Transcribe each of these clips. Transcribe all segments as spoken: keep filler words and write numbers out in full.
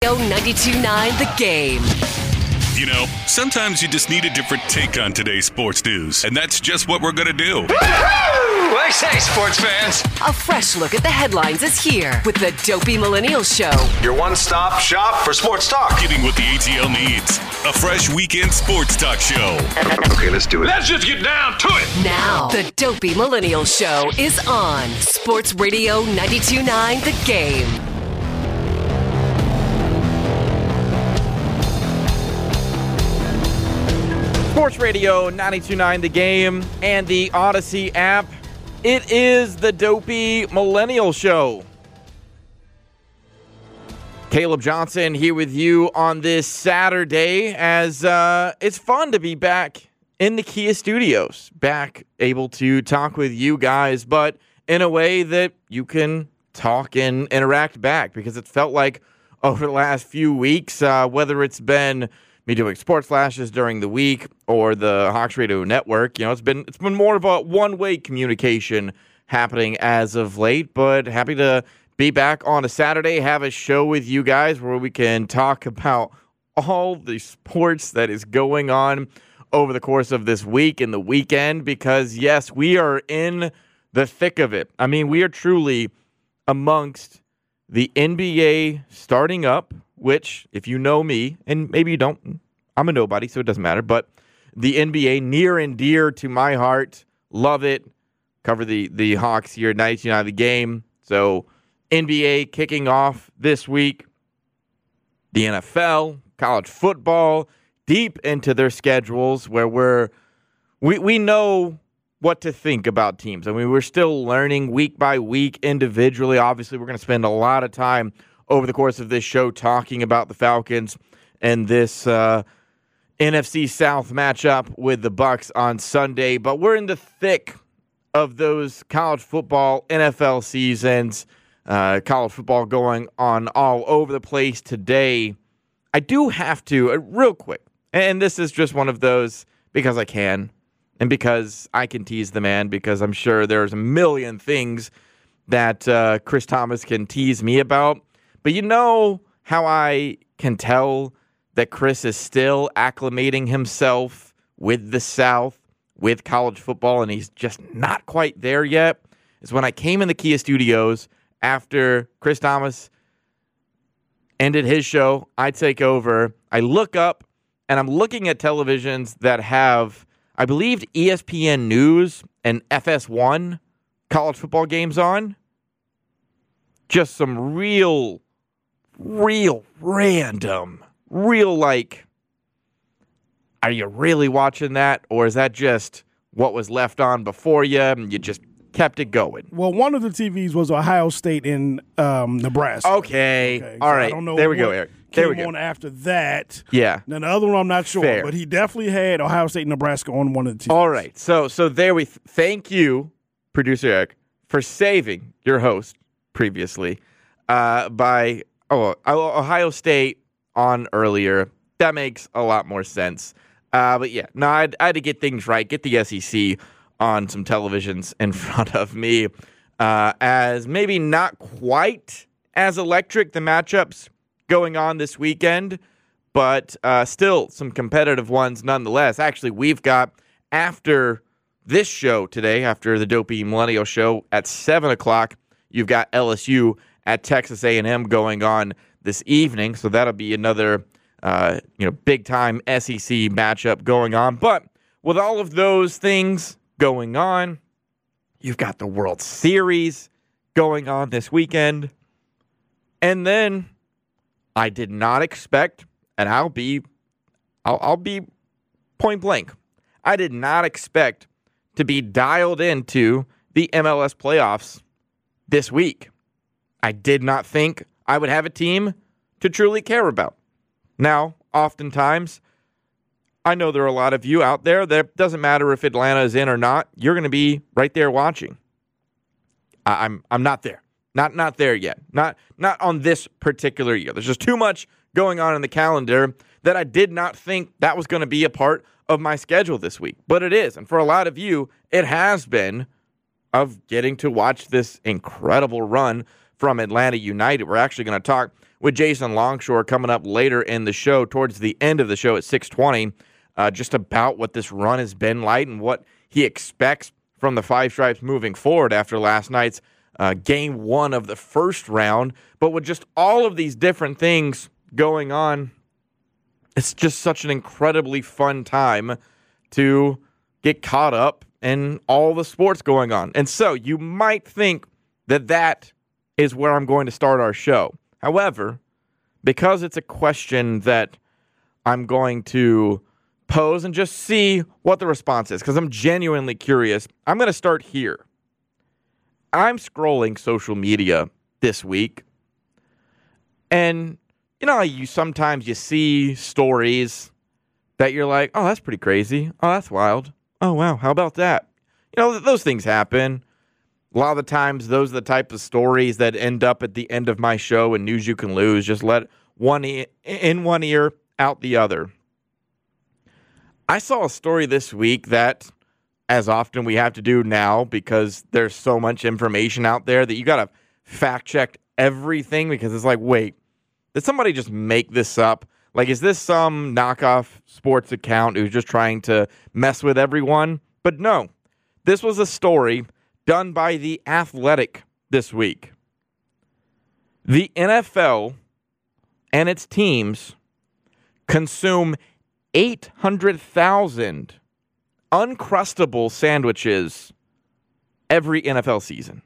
ninety-two point nine The Game. You know, sometimes you just need a different take on today's sports news, and that's just what we're going to do. What do you say, sports fans? A fresh look at the headlines is here with the Dopey Millennial Show. Your one-stop shop for sports talk. Getting what the A T L needs. A fresh weekend sports talk show. Okay, let's do it. Let's just get down to it. Now, the Dopey Millennial Show is on Sports Radio ninety-two point nine The Game. Sports Radio ninety-two point nine The Game and the Odyssey app. It is the Dopey Millennial Show. Caleb Johnson here with you on this Saturday as uh, it's fun to be back in the Kia studios, back able to talk with you guys, but in a way that you can talk and interact back, because it felt like over the last few weeks, uh, whether it's been me doing sports flashes during the week or the Hawks Radio Network, you know, it's been it's been more of a one-way communication happening as of late, but happy to be back on a Saturday, have a show with you guys where we can talk about all the sports that is going on over the course of this week and the weekend, because, yes, we are in the thick of it. I mean, we are truly amongst the N B A starting up, which, if you know me, and maybe you don't, I'm a nobody, so it doesn't matter, but the N B A, near and dear to my heart, love it. Cover the, the Hawks here at ninety-two point nine The Game. So N B A kicking off this week. The N F L, college football, deep into their schedules where we're, we, we know what to think about teams. I mean, we're still learning week by week individually. Obviously, we're going to spend a lot of time over the course of this show talking about the Falcons and this uh, N F C South matchup with the Bucs on Sunday. But we're in the thick of those college football, N F L seasons, uh, college football going on all over the place today. I do have to, uh, real quick, and this is just one of those because I can, and because I can tease the man, because I'm sure there's a million things that uh, Chris Thomas can tease me about. But you know how I can tell that Chris is still acclimating himself with the South, with college football, and he's just not quite there yet, is when I came in the Kia studios after Chris Thomas ended his show. I take over. I look up, and I'm looking at televisions that have, I believe, E S P N News and F S one college football games on. Just some real, real random, real like, are you really watching that? Or is that just what was left on before you and you just kept it going? Well, one of the T Vs was Ohio State in um, Nebraska. Okay. okay. All so right. I don't know there we go, Eric. There came we go. on after that. Yeah. Now, the other one I'm not sure, Fair. but he definitely had Ohio State and Nebraska on one of the T Vs. All right. So so there we th- thank you, producer Eric, for saving your host previously uh, by oh Ohio State on earlier. That makes a lot more sense. Uh, but yeah, no, I'd, I had to get things right, get the S E C on some televisions in front of me, uh, as maybe not quite as electric the matchups going on this weekend, but uh, still some competitive ones nonetheless. Actually, we've got, after this show today, after the Dopey Millennial Show at seven o'clock, you've got L S U at Texas A and M going on this evening, so that'll be another uh, you know, big-time S E C matchup going on. But with all of those things going on, you've got the World Series going on this weekend, and then I did not expect, and I'll be, I'll, I'll be point blank, I did not expect to be dialed into the M L S playoffs this week. I did not think I would have a team to truly care about. Now, oftentimes, I know there are a lot of you out there that doesn't matter if Atlanta is in or not, you're going to be right there watching. I, I'm I'm not there. Not not there yet. Not not on this particular year. There's just too much going on in the calendar that I did not think that was going to be a part of my schedule this week. But it is. And for a lot of you, it has been, of getting to watch this incredible run from Atlanta United. We're actually going to talk with Jason Longshore coming up later in the show, towards the end of the show at six twenty, uh, just about what this run has been like and what he expects from the Five Stripes moving forward after last night's uh, game one of the first round. But with just all of these different things going on, it's just such an incredibly fun time to get caught up in all the sports going on. And so you might think that that is where I'm going to start our show. However, because it's a question that I'm going to pose and just see what the response is, because I'm genuinely curious, I'm going to start here. I'm scrolling social media this week, and you know, you sometimes you see stories that you're like, oh, that's pretty crazy. Oh, that's wild. Oh, wow, how about that? You know, those things happen. A lot of the times, those are the type of stories that end up at the end of my show and News You Can Lose. Just let one e- in one ear, out the other. I saw a story this week that, as often we have to do now because there's so much information out there, that you got to fact check everything, because it's like, wait, did somebody just make this up? Like, is this some knockoff sports account who's just trying to mess with everyone? But no, this was a story done by The Athletic this week. The N F L and its teams consume eight hundred thousand Uncrustable sandwiches every N F L season.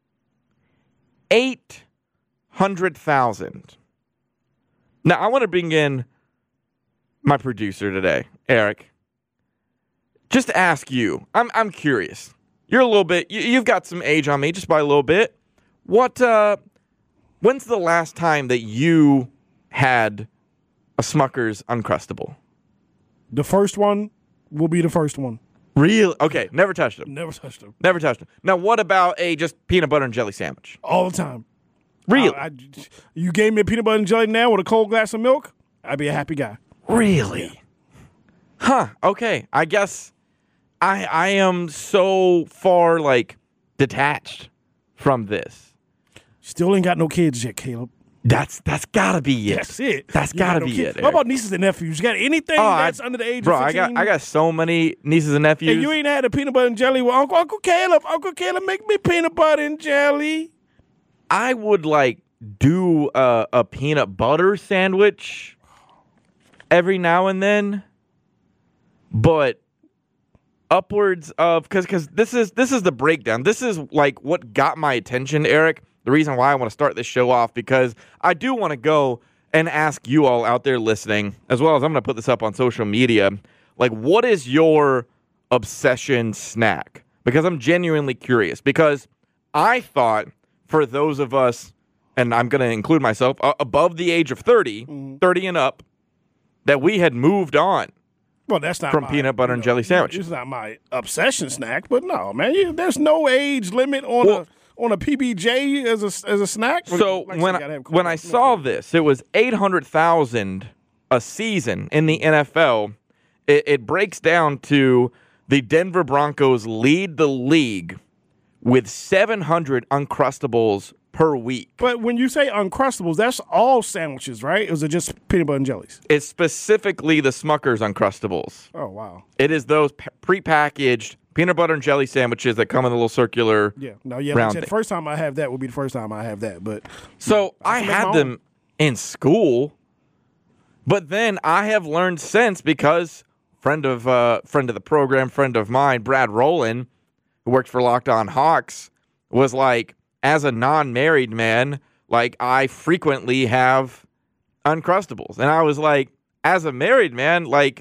eight hundred thousand. Now, I want to bring in my producer today, Eric, just to ask you. I'm I'm curious. You're a little bit, you, you've got some age on me, just by a little bit. What, uh, when's the last time that you had a Smucker's Uncrustable? The first one will be the first one. Really? Okay, never touched them. Never touched them. Never touched them. Now, what about a just peanut butter and jelly sandwich? All the time. Really? I, I, you gave me a peanut butter and jelly now with a cold glass of milk, I'd be a happy guy. Really? Yeah. Huh. Okay. I guess I I am so far, like, detached from this. Still ain't got no kids yet, Caleb. That's that's gotta be it. That's it. That's You gotta got no be kids. it. What about nieces and nephews? You got anything Oh, that's I- under the age Bro, of I fifteen? got I got so many nieces and nephews. And you ain't had a peanut butter and jelly with Uncle Uncle Caleb. Uncle Caleb, make me peanut butter and jelly. I would like do a, a peanut butter sandwich every now and then, but upwards of because because this is this is the breakdown. This is like what got my attention, Eric. The reason why I want to start this show off, because I do want to go and ask you all out there listening, as well as I'm going to put this up on social media, like, what is your obsession snack? Because I'm genuinely curious, because I thought for those of us, and I'm going to include myself, uh, above the age of thirty, mm-hmm. thirty and up, that we had moved on. Well, that's not from my, peanut butter you know, and jelly sandwiches. It's not my obsession snack, but no, man, you, there's no age limit on well, a on a P B J as a as a snack. So like when I, when I saw this, it was eight hundred thousand a season in the N F L. It, it breaks down to the Denver Broncos lead the league with seven hundred Uncrustables per week. But when you say Uncrustables, that's all sandwiches, right? Or is it just peanut butter and jellies? It's specifically the Smucker's Uncrustables. Oh, wow. It is those p- prepackaged peanut butter and jelly sandwiches that come in a little circular yeah. No, yeah, round like I said, thing. the first time I have that will be the first time I have that. But So I I can make had my them own. in school, but then I have learned since, because friend of uh, friend of the program, friend of mine, Brad Rowland, who worked for Locked On Hawks, was like, as a non-married man, like, I frequently have Uncrustables. And I was like, as a married man, like,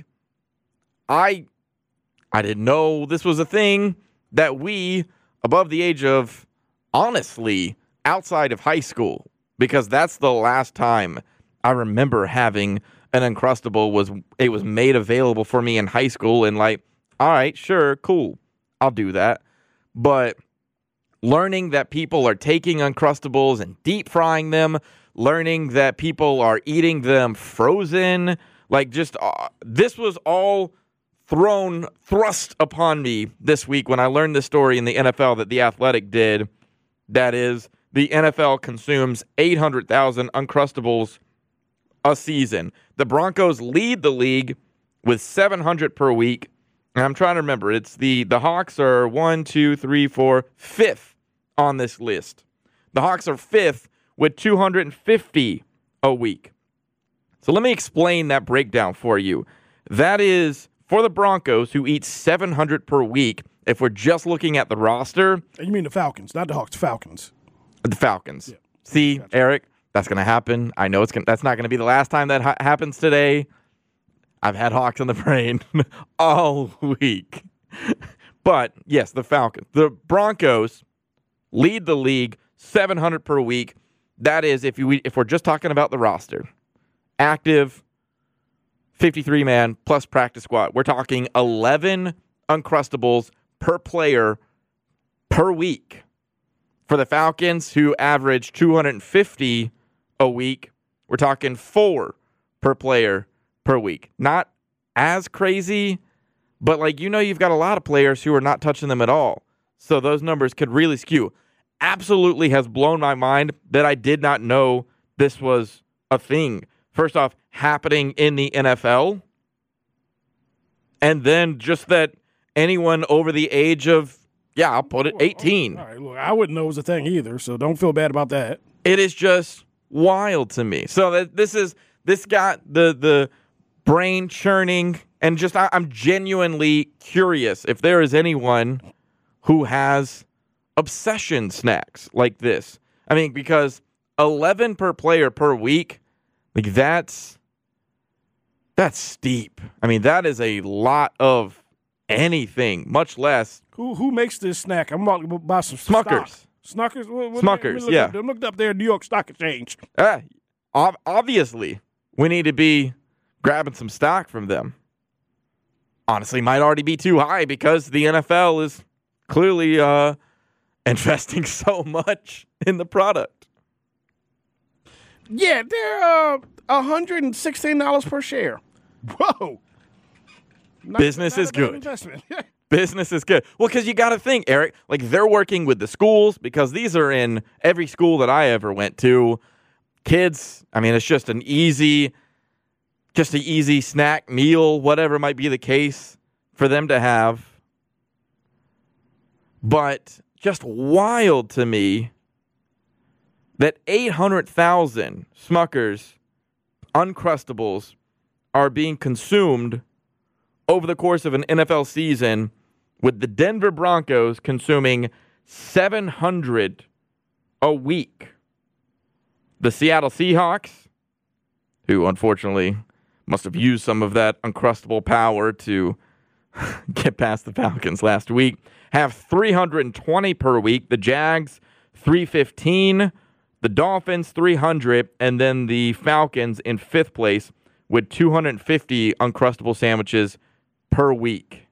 I I didn't know this was a thing that we, above the age of, honestly, outside of high school, because that's the last time I remember having an Uncrustable, was it was made available for me in high school, and like, all right, sure, cool, I'll do that. But learning that people are taking Uncrustables and deep frying them, learning that people are eating them frozen, like, just uh, this was all thrown, thrust upon me this week when I learned this story in the N F L that The Athletic did. That is the N F L consumes eight hundred thousand Uncrustables a season. The Broncos lead the league with seven hundred per week. And I'm trying to remember. It's the, the Hawks are one, two, three, four, fifth on this list. The Hawks are fifth with two hundred fifty a week. So let me explain that breakdown for you. That is for the Broncos, who eat seven hundred per week. If we're just looking at the roster. You mean the Falcons, not the Hawks, Falcons. The Falcons. Yeah. See, Gotcha. Eric, that's going to happen. I know it's gonna, that's not going to be the last time that ha- happens today. I've had Hawks on the brain all week. But, yes, the Falcons. The Broncos lead the league seven hundred per week. That is, if you if we're just talking about the roster, active fifty-three man plus practice squad. We're talking eleven Uncrustables per player per week. For the Falcons, who average two hundred fifty a week, we're talking four per player per week. Not as crazy, but like you know you've got a lot of players who are not touching them at all. So those numbers could really skew. Absolutely has blown my mind that I did not know this was a thing. First off, happening in the N F L. And then just that anyone over the age of, yeah, I'll put it, eighteen. All right, look, I wouldn't know it was a thing either, so don't feel bad about that. It is just wild to me. So that this is, this got the, the brain churning, and just I, I'm genuinely curious if there is anyone who has obsession snacks like this. I mean, because eleven per player per week, like that's that's steep. I mean, that is a lot of anything, much less Who who makes this snack? I'm about to buy some Smuckers. stock. Snuckers? What, what, Smuckers, let me look yeah. Up, I'm looking up there at New York Stock Exchange. Uh, ob- obviously, we need to be grabbing some stock from them. Honestly, might already be too high because the N F L is clearly uh, investing so much in the product. Yeah, they're uh, one hundred sixteen dollars per share. Whoa. Not, Business not is a bad good. investment. Business is good. Well, because you got to think, Eric, like they're working with the schools because these are in every school that I ever went to. Kids, I mean, it's just an easy, just an easy snack, meal, whatever might be the case for them to have. But just wild to me that eight hundred thousand Smuckers Uncrustables are being consumed over the course of an N F L season, with the Denver Broncos consuming seven hundred a week. The Seattle Seahawks, who unfortunately must have used some of that Uncrustable power to get past the Falcons last week, have three hundred twenty per week. The Jags, three hundred fifteen. The Dolphins, three hundred. And then the Falcons in fifth place with two hundred fifty Uncrustable sandwiches per week.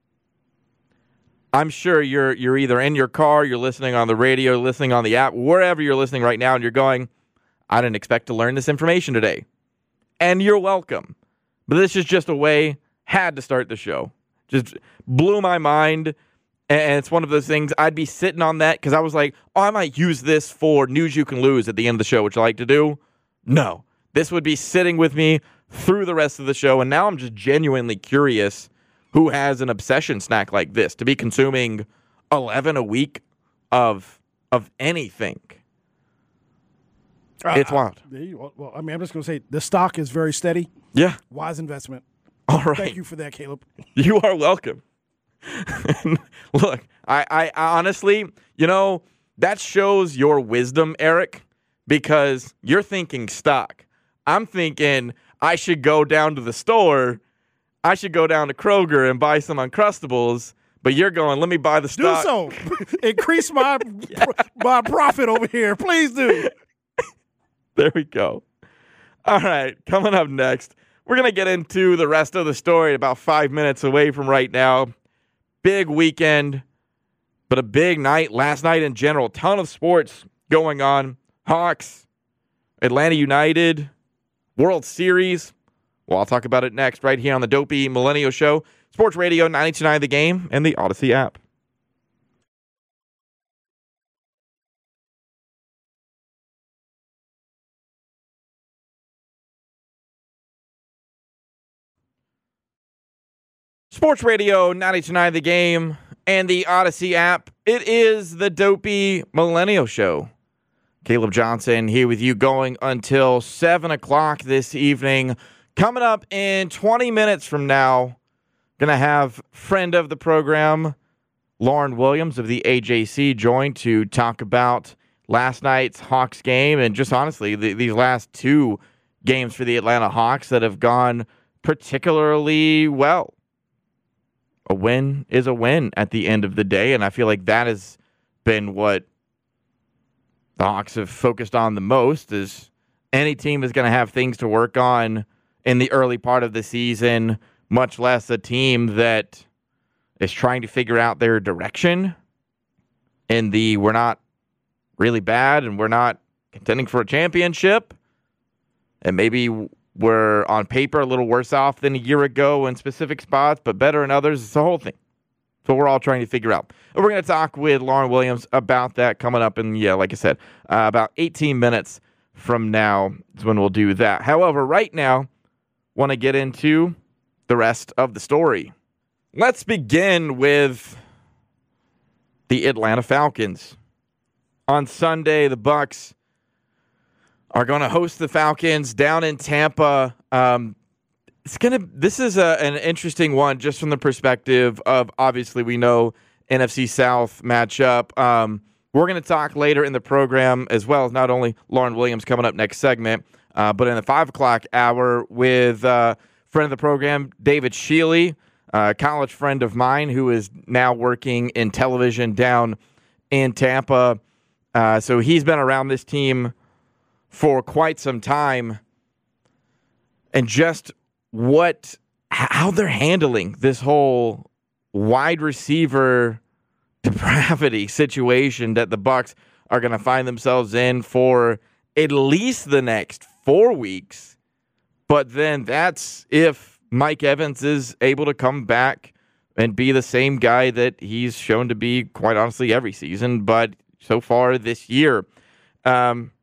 I'm sure you're you're either in your car, you're listening on the radio, listening on the app, wherever you're listening right now, and you're going, I didn't expect to learn this information today. And you're welcome. But this is just a way, had to start the show. Just blew my mind. And it's one of those things, I'd be sitting on that because I was like, oh, I might use this for News You Can Lose at the end of the show, which I like to do. No. This would be sitting with me through the rest of the show, and now I'm just genuinely curious who has an obsession snack like this, to be consuming eleven a week of of anything. Uh, It's wild. Well, well, I mean, I'm just going to say the stock is very steady. Yeah. Wise investment. All right. Thank you for that, Caleb. You are welcome. Look, I, I, I honestly, you know, that shows your wisdom, Eric, because you're thinking stock. I'm thinking I should go down to the store. I should go down to Kroger and buy some Uncrustables. But you're going, let me buy the Do stock. so. Increase my my profit over here. Please do. There we go. All right, coming up next, we're going to get into the rest of the story about five minutes away from right now. Big weekend, but a big night last night in general. Ton of sports going on. Hawks, Atlanta United, World Series. Well, I'll talk about it next right here on the Dopey Millennial Show. Sports Radio ninety-two point nine The Game and the Odyssey app. Sports Radio ninety-two point nine The Game and the Odyssey app. It is the Dopey Millennial Show. Caleb Johnson here with you going until seven o'clock this evening. Coming up in twenty minutes from now, going to have friend of the program, Lauren Williams of the A J C, join to talk about last night's Hawks game and just honestly the, these last two games for the Atlanta Hawks that have gone particularly well. A win is a win at the end of the day, and I feel like that has been what the Hawks have focused on the most. Is any team is going to have things to work on in the early part of the season, much less a team that is trying to figure out their direction in the we're not really bad and we're not contending for a championship, and maybe we're on paper a little worse off than a year ago in specific spots, but better in others. It's the whole thing. So we're all trying to figure out. And we're going to talk with Lauren Williams about that coming up in, yeah, like I said, uh, about eighteen minutes from now is when we'll do that. However, right now, want to get into the rest of the story. Let's begin with the Atlanta Falcons. On Sunday, the Bucs are going to host the Falcons down in Tampa. Um, it's gonna. This is a, an interesting one, just from the perspective of obviously we know N F C South matchup. Um, we're going to talk later in the program as well as not only Lauren Williams coming up next segment, uh, but in the five o'clock hour with uh, friend of the program David Shealy, a college friend of mine who is now working in television down in Tampa. Uh, so he's been around this team for quite some time, and just what, how they're handling this whole wide receiver depravity situation that the Bucs are going to find themselves in for at least the next four weeks. But then that's if Mike Evans is able to come back and be the same guy that he's shown to be, quite honestly, every season, but so far this year. Um,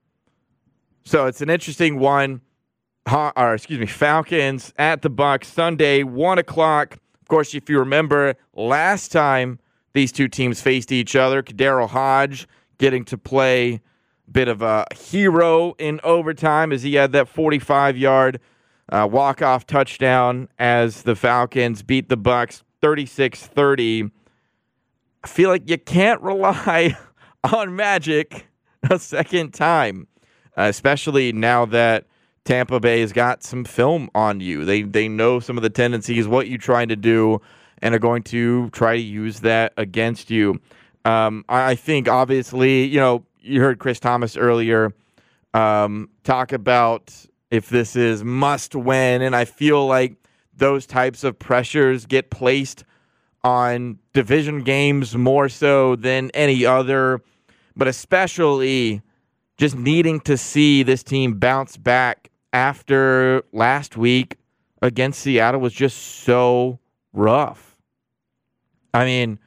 So it's an interesting one. Or excuse me, Falcons at the Bucs Sunday, one o'clock. Of course, if you remember, last time these two teams faced each other, Kadero Hodge getting to play a bit of a hero in overtime as he had that forty-five-yard uh, walk-off touchdown as the Falcons beat the Bucs thirty-six thirty. I feel like you can't rely on magic a second time. Uh, especially now that Tampa Bay has got some film on you. They they know some of the tendencies, what you're trying to do, and are going to try to use that against you. Um, I think, obviously, you know, you heard Chris Thomas earlier um, talk about if this is must win, and I feel like those types of pressures get placed on division games more so than any other, but especially just needing to see this team bounce back after last week against Seattle was just so rough. I mean,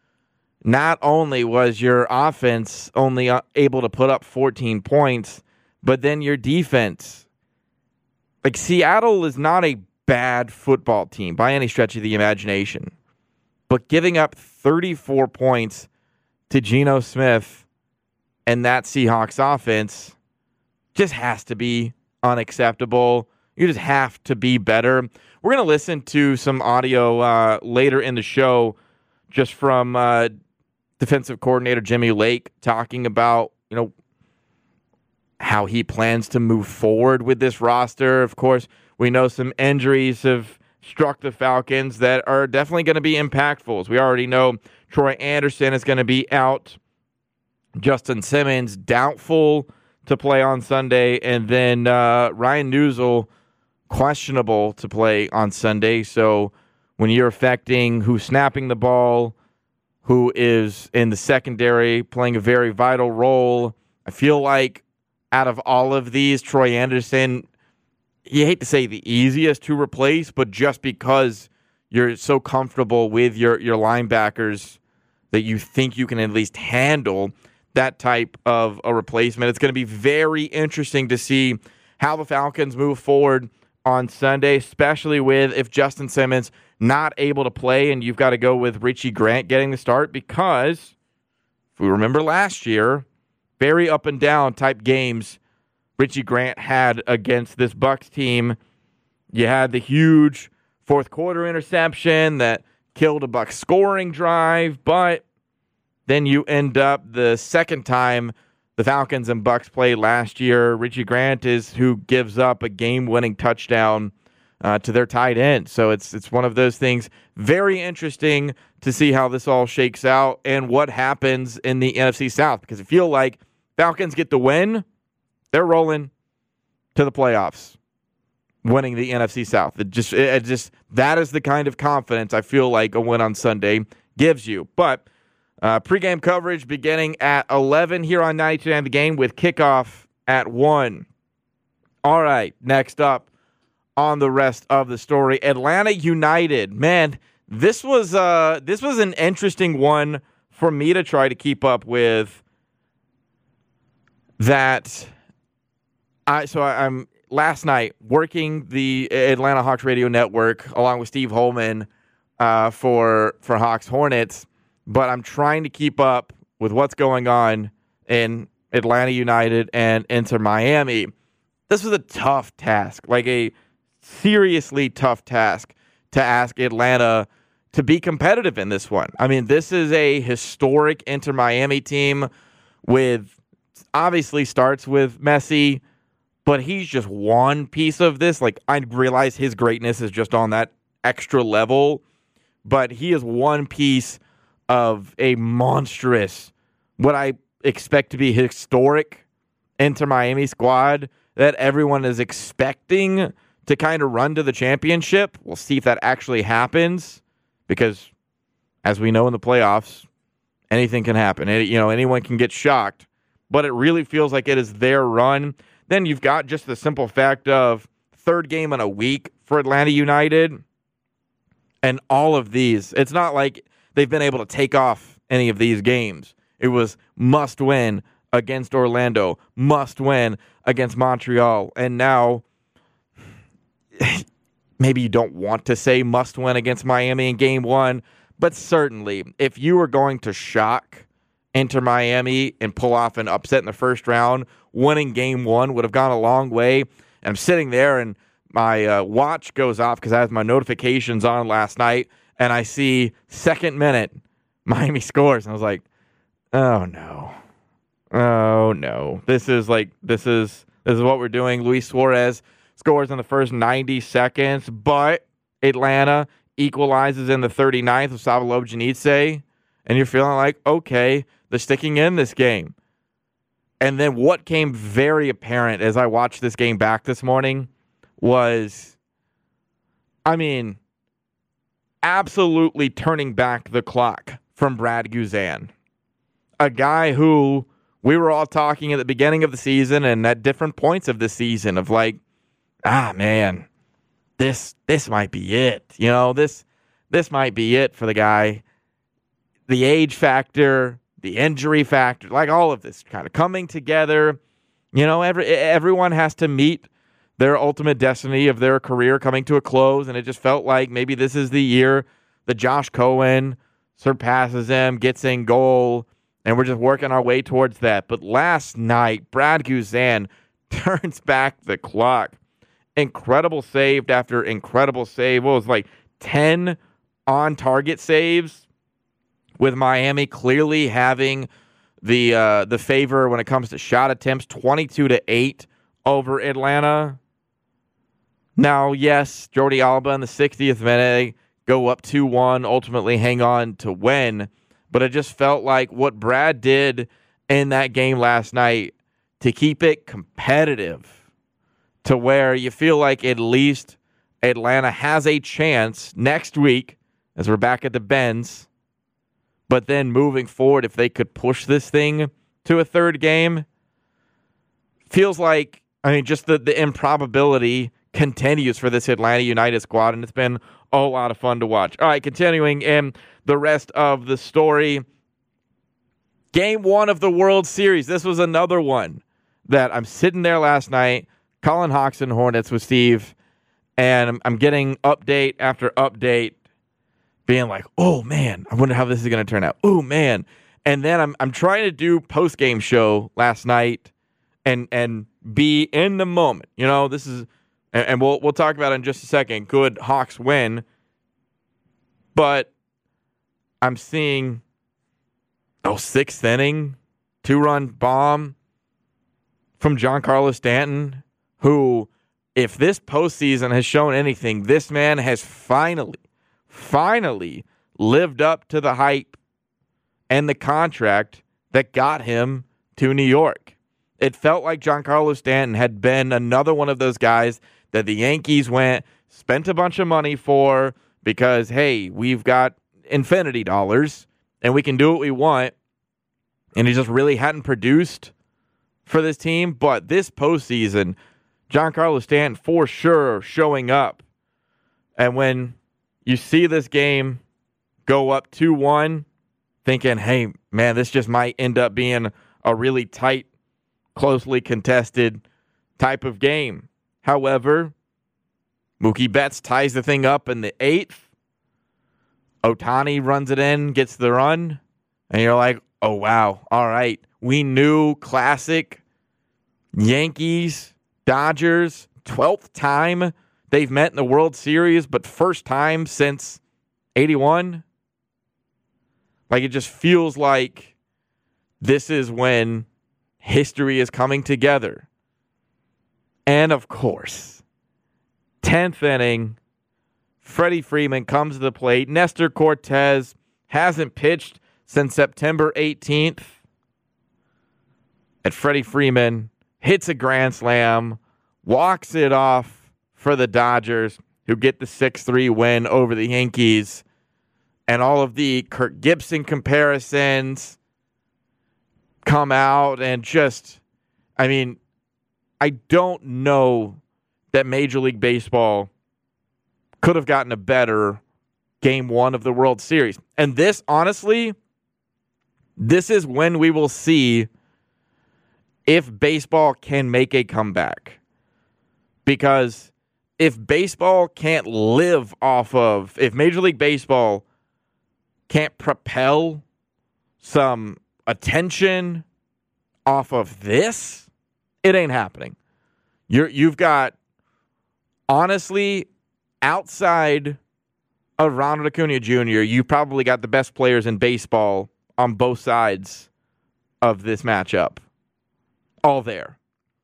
not only was your offense only able to put up fourteen points, but then your defense. Like, Seattle is not a bad football team by any stretch of the imagination, but giving up thirty-four points to Geno Smith and that Seahawks offense just has to be unacceptable. You just have to be better. We're going to listen to some audio uh, later in the show just from uh, defensive coordinator Jimmy Lake talking about, you know, how he plans to move forward with this roster. Of course, we know some injuries have struck the Falcons that are definitely going to be impactful. As we already know, Troy Anderson is going to be out. Justin Simmons, doubtful to play on Sunday. And then uh, Ryan Newsel, questionable to play on Sunday. So when you're affecting who's snapping the ball, who is in the secondary playing a very vital role, I feel like out of all of these, Troy Anderson, you hate to say the easiest to replace, but just because you're so comfortable with your, your linebackers that you think you can at least handle that type of a replacement. It's going to be very interesting to see how the Falcons move forward on Sunday, especially with if Justin Simmons not able to play and you've got to go with Richie Grant getting the start, because if we remember last year, very up and down type games Richie Grant had against this Bucks team. You had the huge fourth quarter interception that killed a Bucks scoring drive, but then you end up the second time the Falcons and Bucks played last year, Richie Grant is who gives up a game-winning touchdown uh, to their tight end. So it's it's one of those things. Very interesting to see how this all shakes out and what happens in the N F C South, because I feel like Falcons get the win, they're rolling to the playoffs, winning the N F C South. It just, it just that is the kind of confidence I feel like a win on Sunday gives you. But Uh, pregame coverage beginning at eleven here on ninety-two point nine The Game, with kickoff at one. All right, next up on the rest of the story, Atlanta United. Man, this was uh, this was an interesting one for me to try to keep up with. That I so I, I'm last night working the Atlanta Hawks radio network along with Steve Holman uh, for for Hawks Hornets. But I'm trying to keep up with what's going on in Atlanta United and Inter Miami. This was a tough task, like a seriously tough task to ask Atlanta to be competitive in this one. I mean, this is a historic Inter Miami team with, obviously starts with Messi, but he's just one piece of this. Like, I realize his greatness is just on that extra level, but he is one piece of a monstrous, what I expect to be historic Inter Miami squad that everyone is expecting to kind of run to the championship. We'll see if that actually happens, because as we know in the playoffs, anything can happen. Any, you know, anyone can get shocked, but it really feels like it is their run. Then you've got just the simple fact of third game in a week for Atlanta United, and all of these, it's not like they've been able to take off any of these games. It was must win against Orlando, must win against Montreal, and now maybe you don't want to say must win against Miami in game one, but certainly if you were going to shock Inter Miami and pull off an upset in the first round, winning game one would have gone a long way. And I'm sitting there and my uh, watch goes off because I had my notifications on last night, and I see second minute, Miami scores. And I was like, oh, no. Oh, no. This is like, this is this is what we're doing. Luis Suarez scores in the first ninety seconds, but Atlanta equalizes in the thirty-ninth with Salvador Janitze. And you're feeling like, okay, they're sticking in this game. And then what came very apparent as I watched this game back this morning was, I mean, absolutely turning back the clock from Brad Guzan, a guy who we were all talking at the beginning of the season and at different points of the season of like, ah, man, this this might be it. You know, this this might be it for the guy. The age factor, the injury factor, like all of this kind of coming together. You know, every everyone has to meet their ultimate destiny of their career coming to a close, and it just felt like maybe this is the year that Josh Cohen surpasses him, gets in goal, and we're just working our way towards that. But last night, Brad Guzan turns back the clock. Incredible save after incredible save. What was it, like ten on-target saves, with Miami clearly having the uh, the favor when it comes to shot attempts, twenty-two to eight over Atlanta. Now, yes, Jordi Alba in the sixtieth minute, go up two one, ultimately hang on to win. But it just felt like what Brad did in that game last night to keep it competitive, to where you feel like at least Atlanta has a chance next week as we're back at the Benz. But then moving forward, if they could push this thing to a third game, feels like, I mean, just the, the improbability continues for this Atlanta United squad, and it's been a lot of fun to watch. All right, continuing in the rest of the story. Game one of the World Series. This was another one that I'm sitting there last night, calling Hawks and Hornets with Steve, And I'm, I'm getting update after update being like, oh, man, I wonder how this is going to turn out. Oh, man. And then I'm I'm trying to do post-game show last night and and be in the moment. You know, this is, and, and we'll we'll talk about it in just a second. Good Hawks win. But I'm seeing, oh, sixth inning, two-run bomb from Giancarlo Stanton, who, if this postseason has shown anything, this man has finally, finally lived up to the hype and the contract that got him to New York. It felt like Giancarlo Stanton had been another one of those guys that the Yankees went, spent a bunch of money for because, hey, we've got infinity dollars and we can do what we want. And he just really hadn't produced for this team. But this postseason, Giancarlo Stanton for sure showing up. And when you see this game go up two one, thinking, hey, man, this just might end up being a really tight, closely contested type of game. However, Mookie Betts ties the thing up in the eighth. Ohtani runs it in, gets the run. And you're like, oh, wow. All right. We knew classic Yankees, Dodgers, twelfth time they've met in the World Series, but first time since eighty-one. Like, it just feels like this is when history is coming together. And, of course, tenth inning, Freddie Freeman comes to the plate. Nestor Cortez hasn't pitched since September eighteenth. And Freddie Freeman hits a grand slam, walks it off for the Dodgers, who get the six three win over the Yankees. And all of the Kirk Gibson comparisons come out and just, I mean, I don't know that Major League Baseball could have gotten a better game one of the World Series. And this, honestly, this is when we will see if baseball can make a comeback. Because if baseball can't live off of, if Major League Baseball can't propel some attention off of this, it ain't happening. You're, you've got, honestly, outside of Ronald Acuna Junior, you've probably got the best players in baseball on both sides of this matchup. All there.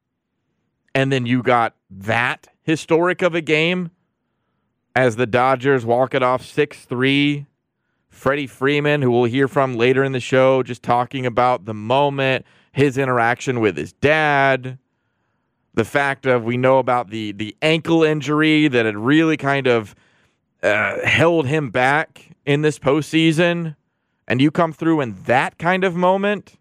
And then you got that historic of a game as the Dodgers walk it off six three. Freddie Freeman, who we'll hear from later in the show, just talking about the moment, his interaction with his dad, the fact of we know about the the ankle injury that had really kind of uh, held him back in this postseason, and you come through in that kind of moment.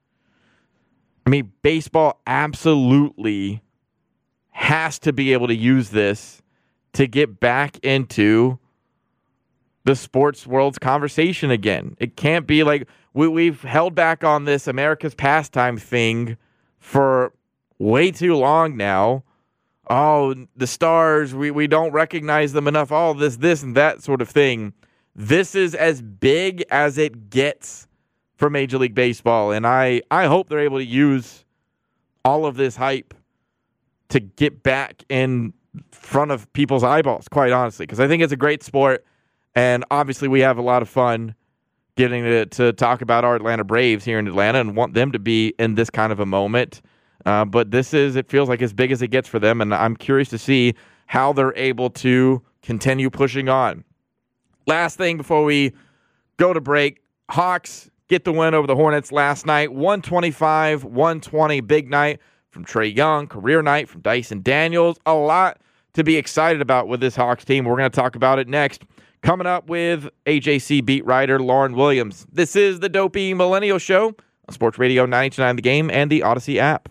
I mean, baseball absolutely has to be able to use this to get back into the sports world's conversation again. It can't be like we, we've held back on this America's pastime thing for way too long now. Oh, the stars, we, we don't recognize them enough. All this, this, and that sort of thing. This is as big as it gets for Major League Baseball, and I, I hope they're able to use all of this hype to get back in front of people's eyeballs, quite honestly, because I think it's a great sport, and obviously we have a lot of fun getting to, to talk about our Atlanta Braves here in Atlanta and want them to be in this kind of a moment. Uh, but this is, it feels like as big as it gets for them, and I'm curious to see how they're able to continue pushing on. Last thing before we go to break, Hawks get the win over the Hornets last night, one twenty-five one twenty, big night from Trae Young, career night from Dyson Daniels. A lot to be excited about with this Hawks team. We're going to talk about it next. Coming up with A J C beat writer Lauren Williams. This is the Dopey Millennial Show on Sports Radio ninety-two point nine The Game and the Odyssey app.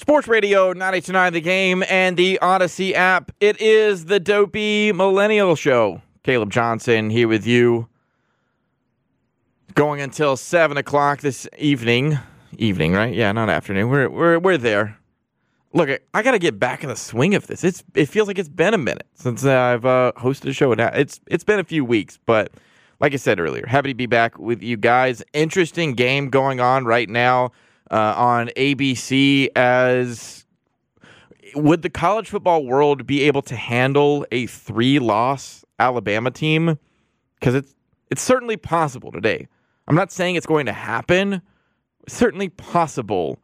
Sports Radio ninety-two point nine The Game and the Odyssey app. It is the Dopey Millennial Show. Caleb Johnson here with you. Going until seven o'clock this evening. Evening, right? Yeah, not afternoon. We're we're we're there. Look, I got to get back in the swing of this. It's it feels like it's been a minute since I've uh, hosted a show. It's it's been a few weeks, but like I said earlier, happy to be back with you guys. Interesting game going on right now uh, on A B C. As would the college football world be able to handle a three-loss Alabama team? Because it's it's certainly possible today. I'm not saying it's going to happen. It's certainly possible.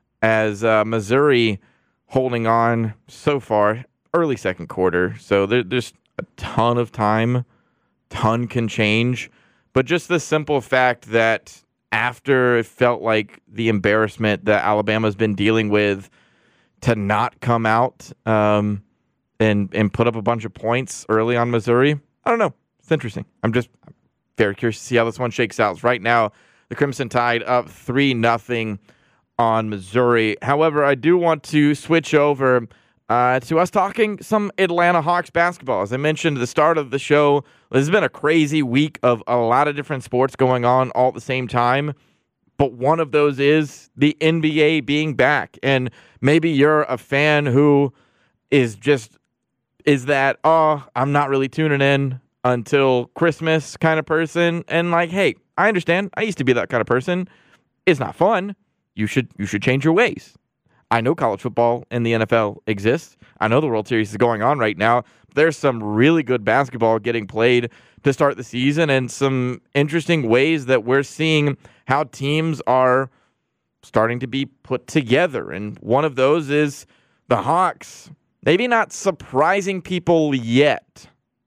As uh, Missouri holding on so far, early second quarter. So there, there's a ton of time. Ton can change. But just the simple fact that after it felt like the embarrassment that Alabama's been dealing with, to not come out um, and, and put up a bunch of points early on Missouri, I don't know. It's interesting. I'm just very curious to see how this one shakes out. Right now, the Crimson Tide up three nothing on Missouri. However, I do want to switch over uh, to us talking some Atlanta Hawks basketball. As I mentioned at the start of the show, this has been a crazy week of a lot of different sports going on all at the same time. But one of those is the N B A being back. And maybe you're a fan who is just, is that, oh, I'm not really tuning in until Christmas kind of person. And like, hey, I understand. I used to be that kind of person. It's not fun. You should you should change your ways. I know college football and the N F L exists. I know the World Series is going on right now. There's some really good basketball getting played to start the season and some interesting ways that we're seeing how teams are starting to be put together. And one of those is the Hawks. Maybe not surprising people yet,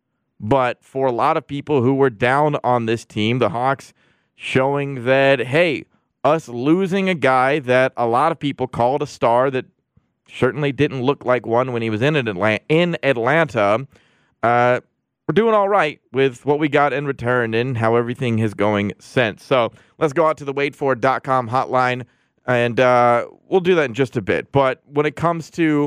but for a lot of people who were down on this team, the Hawks showing that, hey, us losing a guy that a lot of people called a star that certainly didn't look like one when he was in Atlanta, in Atlanta uh, we're doing all right with what we got in return and how everything is going since. So let's go out to the wait for dot com hotline, and uh, we'll do that in just a bit. But when it comes to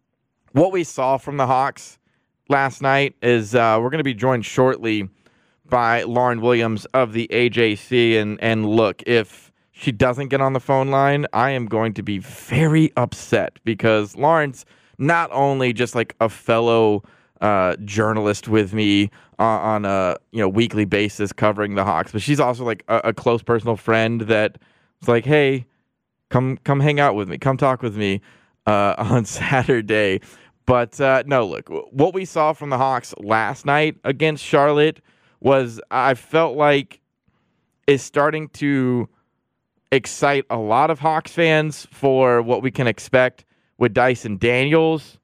what we saw from the Hawks last night is uh, we're going to be joined shortly by Lauren Williams of the A J C. And, and look, if she doesn't get on the phone line, I am going to be very upset because Lauren's not only just like a fellow uh, journalist with me uh, on a you know weekly basis covering the Hawks, but she's also like a, a close personal friend that was like, hey, come come hang out with me, come talk with me uh, on Saturday. But uh, no, look, what we saw from the Hawks last night against Charlotte was, I felt like, is starting to excite a lot of Hawks fans for what we can expect with Dyson Daniels.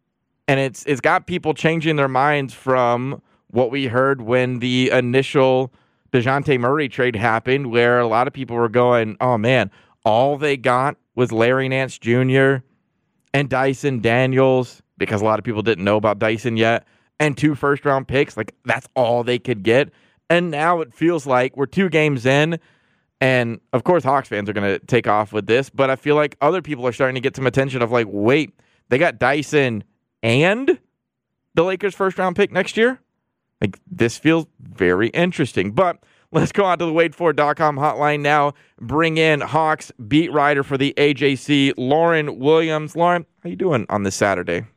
And it's it's got people changing their minds from what we heard when the initial DeJounte Murray trade happened, where a lot of people were going, oh man, all they got was Larry Nance Junior and Dyson Daniels, because a lot of people didn't know about Dyson yet, and two first-round picks. Like, that's all they could get. And now it feels like we're two games in, and, of course, Hawks fans are going to take off with this, but I feel like other people are starting to get some attention of, like, wait, they got Dyson and the Lakers' first-round pick next year? Like, this feels very interesting. But let's go out to the wait for dot com hotline now. Bring in Hawks beat writer for the A J C, Lauren Williams. Lauren, how you doing on this Saturday?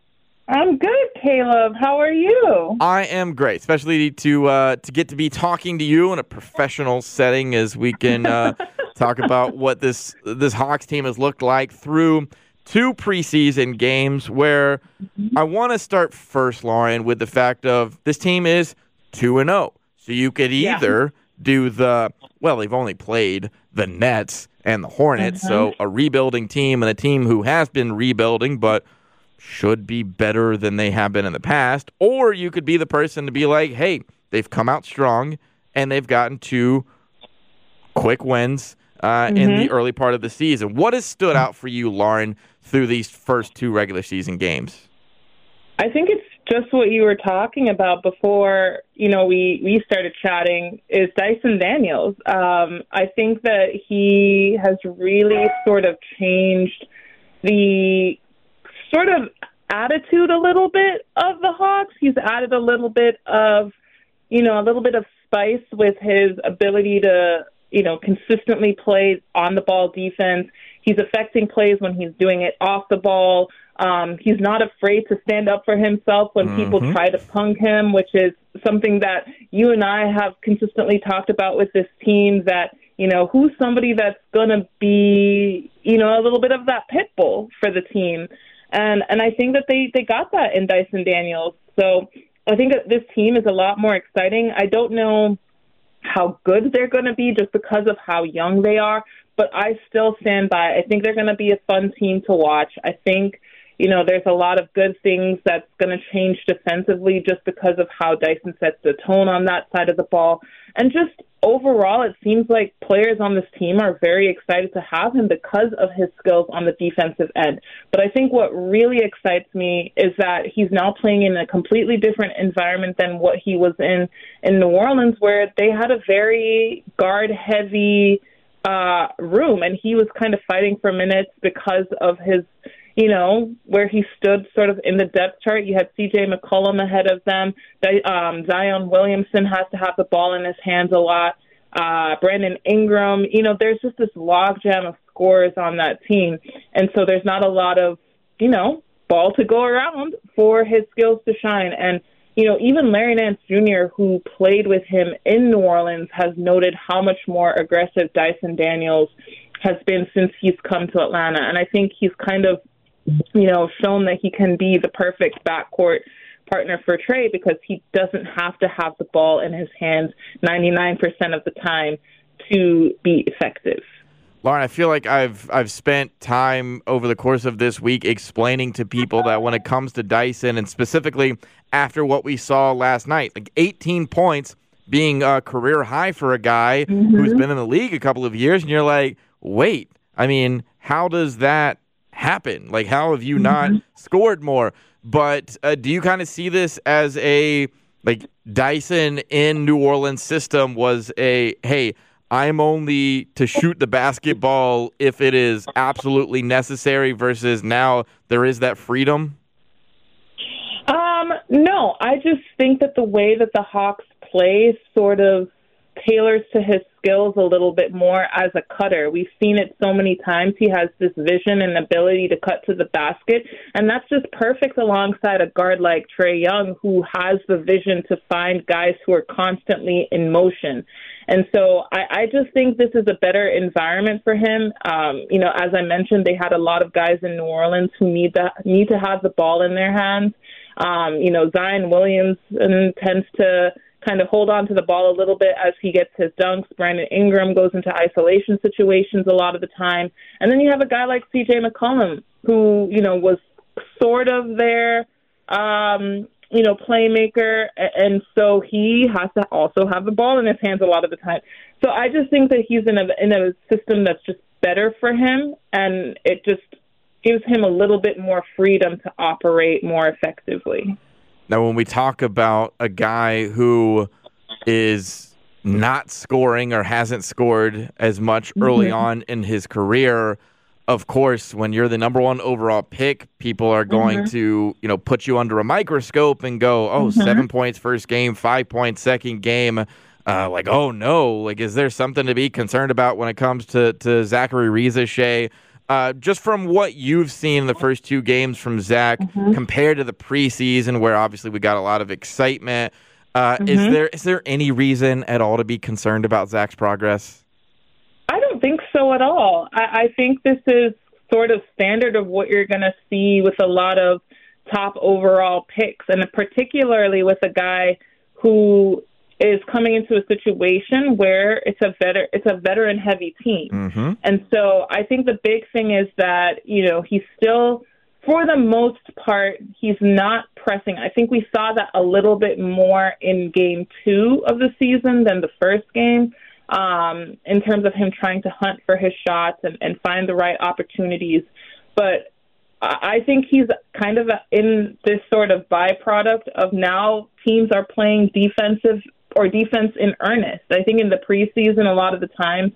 I'm good, Caleb. How are you? I am great, especially to uh, to get to be talking to you in a professional setting as we can uh, talk about what this this Hawks team has looked like through two preseason games, where mm-hmm. I want to start first, Lauren, with the fact of this team is two and oh. So you could either yeah. do the, well, they've only played the Nets and the Hornets, mm-hmm. so a rebuilding team and a team who has been rebuilding but should be better than they have been in the past. Or you could be the person to be like, hey, they've come out strong and they've gotten two quick wins uh, mm-hmm. in the early part of the season. What has stood out for you, Lauren, through these first two regular season games? I think it's just what you were talking about before, you know, we, we started chatting, is Dyson Daniels. Um, I think that he has really sort of changed the sort of attitude a little bit of the Hawks. He's added a little bit of, you know, a little bit of spice with his ability to, you know, consistently play on the ball defense. He's affecting plays when he's doing it off the ball. Um, he's not afraid to stand up for himself when mm-hmm. people try to punk him, which is something that you and I have consistently talked about with this team, that, you know, who's somebody that's going to be, you know, a little bit of that pit bull for the team. And and I think that they, they got that in Dyson Daniels. So I think that this team is a lot more exciting. I don't know how good they're going to be just because of how young they are, but I still stand by. I think they're going to be a fun team to watch. I think, you know, there's a lot of good things that's going to change defensively just because of how Dyson sets the tone on that side of the ball. And just overall, it seems like players on this team are very excited to have him because of his skills on the defensive end. But I think what really excites me is that he's now playing in a completely different environment than what he was in in New Orleans, where they had a very guard-heavy uh, room, and he was kind of fighting for minutes because of his, you know, where he stood sort of in the depth chart. You had C J McCollum ahead of them. Um, Zion Williamson has to have the ball in his hands a lot. Uh, Brandon Ingram, you know, there's just this logjam of scores on that team. And so there's not a lot of, you know, ball to go around for his skills to shine. And, you know, even Larry Nance Junior, who played with him in New Orleans, has noted how much more aggressive Dyson Daniels has been since he's come to Atlanta. And I think he's kind of, you know, shown that he can be the perfect backcourt partner for Trae because he doesn't have to have the ball in his hands ninety-nine percent of the time to be effective. Lauren, I feel like I've I've spent time over the course of this week explaining to people that when it comes to Dyson, and specifically after what we saw last night, like eighteen points being a career high for a guy mm-hmm. who's been in the league a couple of years, and you're like, wait, I mean, how does that happen? Like, how have you not mm-hmm. scored more? But uh, do you kind of see this as a, like, Dyson in New Orleans system was a, hey, I'm only to shoot the basketball if it is absolutely necessary, versus now there is that freedom? Um, no, I just think that the way that the Hawks play sort of tailors to his skills a little bit more as a cutter. We've seen it so many times. He has this vision and ability to cut to the basket, and that's just perfect alongside a guard like Trae Young, who has the vision to find guys who are constantly in motion. And so I, I just think this is a better environment for him. Um, you know, as I mentioned, they had a lot of guys in New Orleans who need to, need to have the ball in their hands. Um, you know, Zion Williamson tends to kind of hold on to the ball a little bit as he gets his dunks. Brandon Ingram goes into isolation situations a lot of the time. And then you have a guy like C J McCollum, who, you know, was sort of their, um, you know, playmaker. And so he has to also have the ball in his hands a lot of the time. So I just think that he's in a, in a system that's just better for him. And it just gives him a little bit more freedom to operate more effectively. Now, when we talk about a guy who is not scoring or hasn't scored as much early mm-hmm. on in his career, of course, when you're the number one overall pick, people are going mm-hmm. to, you know, put you under a microscope and go, oh, mm-hmm. seven points first game, five points second game. Uh, like, oh, no, like, is there something to be concerned about when it comes to, to Zachary Riza-Shea? Uh, just from what you've seen in the first two games from Zach mm-hmm. compared to the preseason, where obviously we got a lot of excitement, uh, mm-hmm. is there is there any reason at all to be concerned about Zach's progress? I don't think so at all. I, I think this is sort of standard of what you're going to see with a lot of top overall picks, and particularly with a guy who is coming into a situation where it's a veteran, it's a veteran heavy team. Mm-hmm. And so I think the big thing is that, you know, he's still, for the most part, he's not pressing. I think we saw that a little bit more in game two of the season than the first game, um, in terms of him trying to hunt for his shots and, and find the right opportunities. But I think he's kind of in this sort of byproduct of now teams are playing defensive or defense in earnest. I think in the preseason, a lot of the times,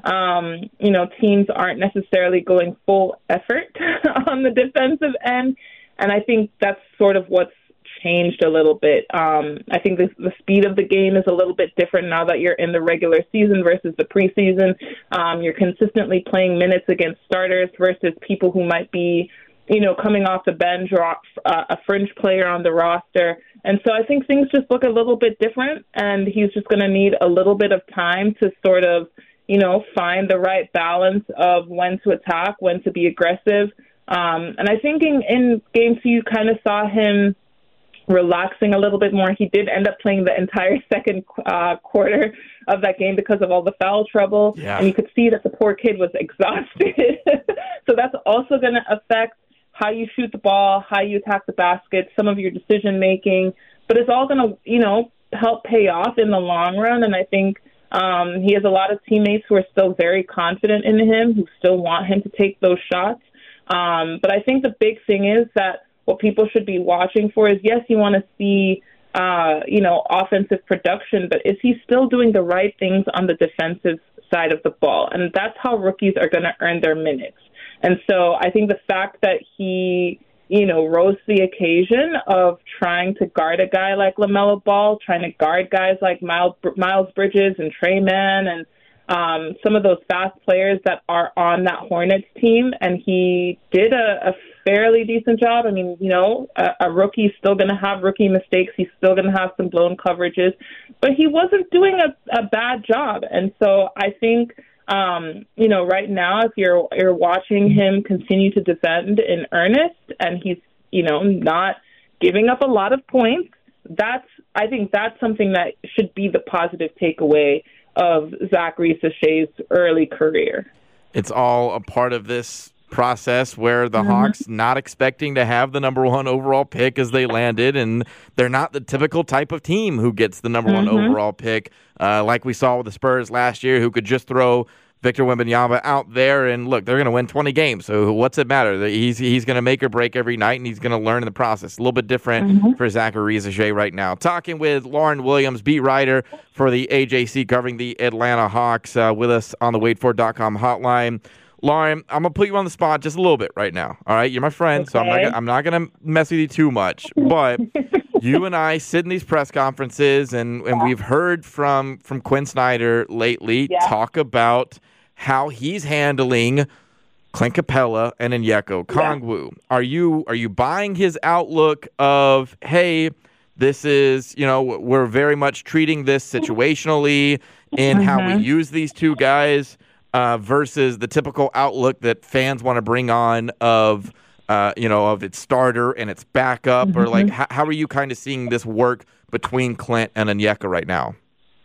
um, you know, teams aren't necessarily going full effort on the defensive end. And I think that's sort of what's changed a little bit. Um, I think the, the speed of the game is a little bit different now that you're in the regular season versus the preseason. Um, you're consistently playing minutes against starters versus people who might be, you know, coming off the bench or uh, a fringe player on the roster. And so I think things just look a little bit different, and he's just going to need a little bit of time to sort of, you know, find the right balance of when to attack, when to be aggressive. Um, and I think in, in game two, you kind of saw him relaxing a little bit more. He did end up playing the entire second uh, quarter of that game because of all the foul trouble. Yeah. And you could see that the poor kid was exhausted. So that's also going to affect how you shoot the ball, how you attack the basket, some of your decision making. But it's all going to, you know, help pay off in the long run. And I think um, he has a lot of teammates who are still very confident in him, who still want him to take those shots. Um, but I think the big thing is that what people should be watching for is, yes, you want to see, uh, you know, offensive production, but is he still doing the right things on the defensive side of the ball? And that's how rookies are going to earn their minutes. And so I think the fact that he, you know, rose to the occasion of trying to guard a guy like LaMelo Ball, trying to guard guys like Miles, Miles Bridges and Trey Mann and um, some of those fast players that are on that Hornets team, and he did a, a fairly decent job. I mean, you know, a, a rookie's still going to have rookie mistakes. He's still going to have some blown coverages, but he wasn't doing a, a bad job. And so I think, um, you know, right now, if you're you're watching him continue to defend in earnest, and he's, you know, not giving up a lot of points, that's I think that's something that should be the positive takeaway of Zach Risache's early career. It's all a part of this process where the mm-hmm. Hawks not expecting to have the number one overall pick as they landed, and they're not the typical type of team who gets the number mm-hmm. one overall pick, uh, like we saw with the Spurs last year, who could just throw Victor Wembanyama out there and look, they're going to win twenty games. So what's it matter? He's he's going to make or break every night, and he's going to learn in the process. A little bit different mm-hmm. for Zachary Risache right now. Talking with Lauren Williams, beat writer for the A J C, covering the Atlanta Hawks, uh, with us on the wait for dot com hotline. Lauren, I'm gonna put you on the spot just a little bit right now. All right, you're my friend, okay. so I'm not gonna, I'm not gonna mess with you too much. But you and I sit in these press conferences, and, and we've heard from from Quinn Snyder lately yeah. talk about how he's handling Clint Capella and Onyeka Okongwu. Yeah. Are you are you buying his outlook of, hey, this is, you know, we're very much treating this situationally in mm-hmm. how we use these two guys, uh, versus the typical outlook that fans want to bring on of, uh, you know, of its starter and its backup? Mm-hmm. Or like, how, how are you kind of seeing this work between Clint and Onyeka right now?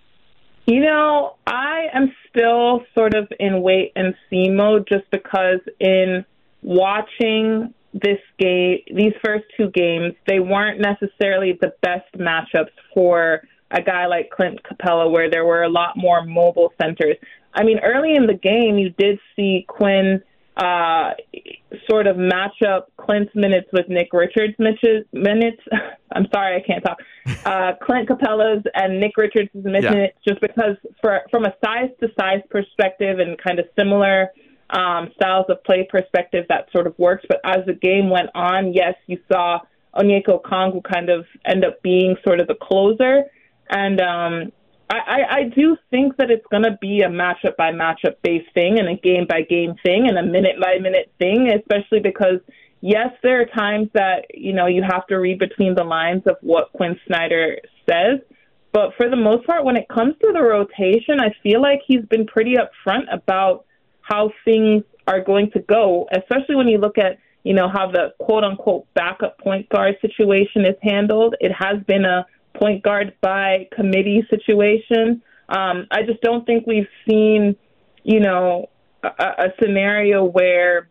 You know, I am still sort of in wait and see mode, just because in watching this game, these first two games, they weren't necessarily the best matchups for a guy like Clint Capella, where there were a lot more mobile centers. I mean, early in the game, you did see Quinn uh, sort of match up Clint's minutes with Nick Richards' minutes. I'm sorry, I can't talk. Uh, Clint Capella's and Nick Richards' minutes, yeah. just because for from a size-to-size perspective and kind of similar um, styles of play perspective, that sort of works. But as the game went on, yes, you saw Onyeka Okongwu kind of end up being sort of the closer. And um, I, I, I do think that it's going to be a matchup-by-matchup based thing and a game-by-game thing and a minute-by-minute thing, especially because, yes, there are times that, you know, you have to read between the lines of what Quinn Snyder says. But for the most part, when it comes to the rotation, I feel like he's been pretty upfront about how things are going to go, especially when you look at, you know, how the quote-unquote backup point guard situation is handled. It has been a point guard by committee situation. Um, I just don't think we've seen, you know, a, a scenario where,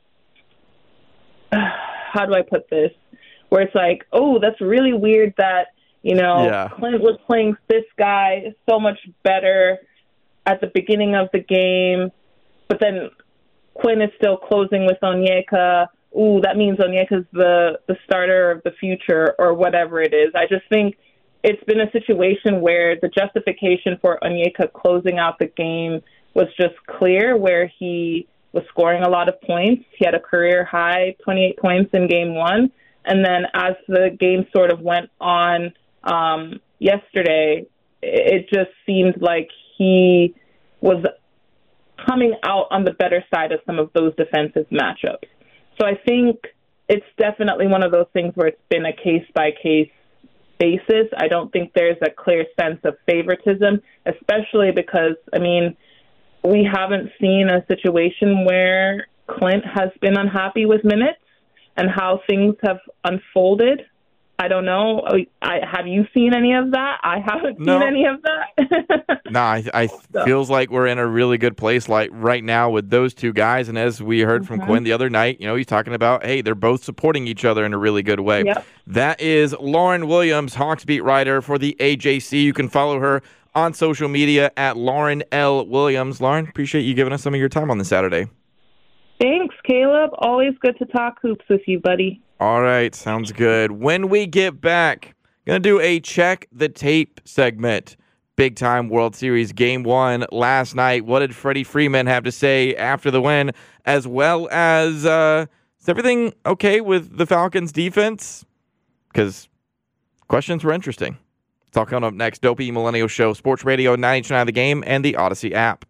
uh, how do I put this, where it's like, oh, that's really weird that, you know, yeah. Clint was playing this guy so much better at the beginning of the game, but then Quinn is still closing with Onyeka. Ooh, that means Onyeka's the, the starter of the future or whatever it is. I just think it's been a situation where the justification for Onyeka closing out the game was just clear, where he was scoring a lot of points. He had a career high twenty-eight points in game one. And then as the game sort of went on um, yesterday, it just seemed like he was coming out on the better side of some of those defensive matchups. So I think it's definitely one of those things where it's been a case-by-case basis. I don't think there's a clear sense of favoritism, especially because, I mean, we haven't seen a situation where Clint has been unhappy with minutes and how things have unfolded. I don't know. I, have you seen any of that? I haven't no. seen any of that. no, I, I so. feels like we're in a really good place like right now with those two guys. And as we heard mm-hmm. from Quinn the other night, you know, he's talking about, hey, they're both supporting each other in a really good way. Yep. That is Lauren Williams, Hawks beat writer for the A J C. You can follow her on social media at Lauren L. Williams. Lauren, appreciate you giving us some of your time on this Saturday. Thanks, Caleb. Always good to talk hoops with you, buddy. All right, sounds good. When we get back, going to do a Check the Tape segment. Big time World Series Game one last night. What did Freddie Freeman have to say after the win? As well as, uh, is everything okay with the Falcons defense? Because questions were interesting. It's all coming up next. Dopey Millennial Show, Sports Radio ninety-two point nine The Game, and the Odyssey app.